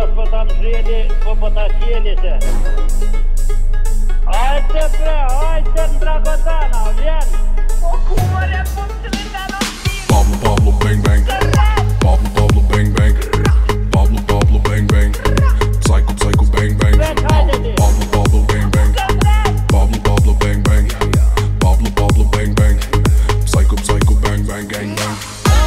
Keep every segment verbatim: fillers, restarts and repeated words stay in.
jos po ta mzheli, po po ta sjeli se. Hajde bre, hajde në Dragotana, vjen. Po kumore, po të në të rëndin. Pablo, Pablo, bang, bang. Pablo, Pablo, bang, bang. Pablo, Pablo, bang, bang. Psycho, psycho, bang, bang. Pablo, Pablo, bang, bang. Pablo, Pablo, bang, bang. Pablo, Pablo, bang, bang. Psycho, psycho, bang, bang, gang, bang.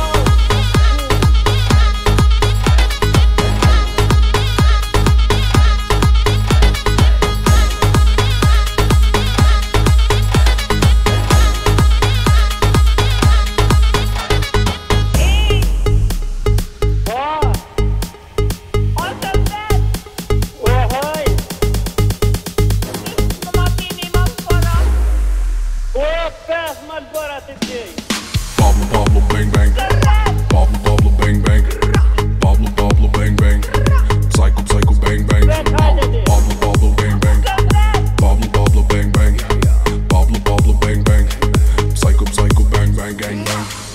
Pablo, Pablo, bang, bang. Pablo, Pablo, bang, bang. Pablo, Pablo, bang, bang. Psycho, psycho, bang, bang. Pablo, Pablo, bang, bang. Pablo, Pablo, bang, bang. Pablo, Pablo, bang, bang. Psycho, psycho, bang, bang, gang, bang.